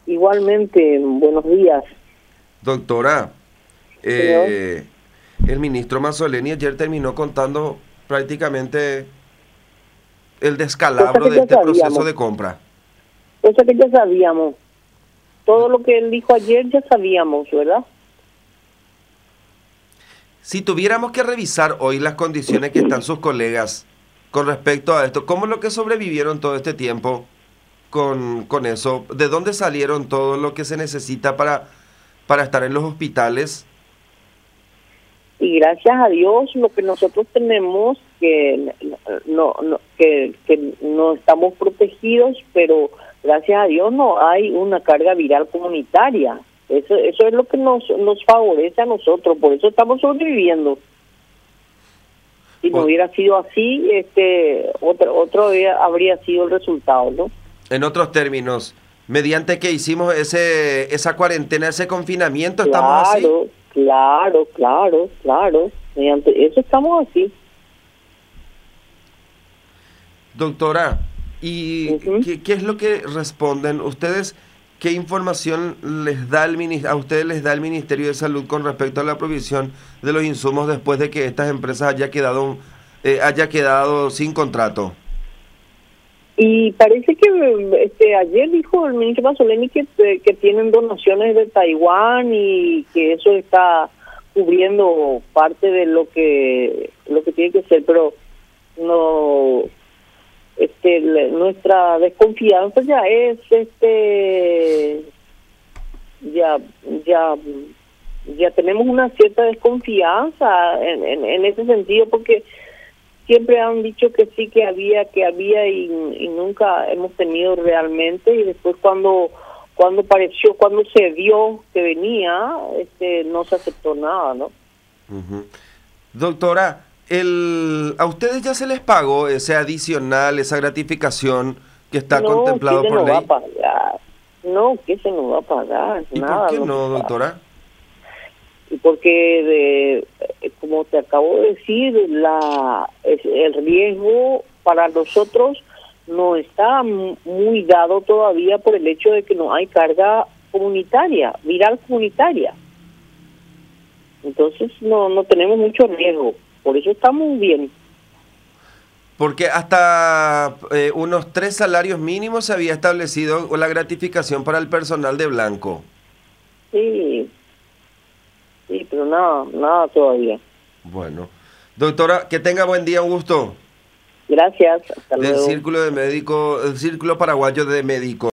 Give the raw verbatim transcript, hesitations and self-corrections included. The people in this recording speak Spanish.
Igualmente, buenos días. Doctora, Señor, eh, el ministro Mazzoleni ayer terminó contando prácticamente el cosa descalabro que de ya este proceso sabíamos, de compra. cosa que ya sabíamos. Todo lo que él dijo ayer ya sabíamos, ¿verdad? Si tuviéramos que revisar hoy las condiciones que están sus colegas con respecto a esto, ¿cómo es lo que sobrevivieron todo este tiempo con, con eso? ¿De dónde salieron todo lo que se necesita para, para estar en los hospitales? Y gracias a Dios lo que nosotros tenemos, que no, no que, que no estamos protegidos, pero gracias a Dios no hay una carga viral comunitaria. Eso, eso es lo que nos, nos favorece a nosotros, por eso estamos sobreviviendo. Si no O- hubiera sido así, este otro otro día habría sido el resultado, ¿no? En otros términos, mediante que hicimos ese, esa cuarentena, ese confinamiento, ¿estamos así? Claro, claro, claro, claro. Mediante eso estamos así. Doctora, ¿y Ujú. qué, qué es lo que responden ustedes? ¿Qué información les da el minis- a ustedes les da el Ministerio de Salud con respecto a la provisión de los insumos después de que estas empresas haya quedado, eh, haya quedado sin contrato? Y parece que este ayer dijo el ministro Mazzoleni que, eh, que tienen donaciones de Taiwán y que eso está cubriendo parte de lo que lo que tiene que ser, pero no este le- nuestra desconfianza ya es este ya ya ya tenemos una cierta desconfianza en, en, en ese sentido, porque siempre han dicho que sí, que había, que había y, y nunca hemos tenido realmente, y después cuando cuando pareció, cuando se vio que venía, este no se aceptó nada, ¿no? Ujú. Doctora, el, ¿a ustedes ya se les pagó ese adicional, esa gratificación que está No, ¿qué contemplado se por nos va a ley? pagar? No, ¿qué se nos va a pagar? ¿Y por Nada qué no se no, paga. doctora? Y porque, de, eh, como te acabo de decir, la es- el riesgo para nosotros no está mu- muy dado todavía por el hecho de que no hay carga comunitaria, viral comunitaria. Entonces no no tenemos mucho riesgo, por eso estamos bien. Porque hasta eh, unos tres salarios mínimos se había establecido la gratificación para el personal de blanco. Sí, sí, pero nada, nada todavía. Bueno, doctora, que tenga buen día, un gusto Gracias, hasta del luego. Círculo de Médicos, el Círculo Paraguayo de Médicos.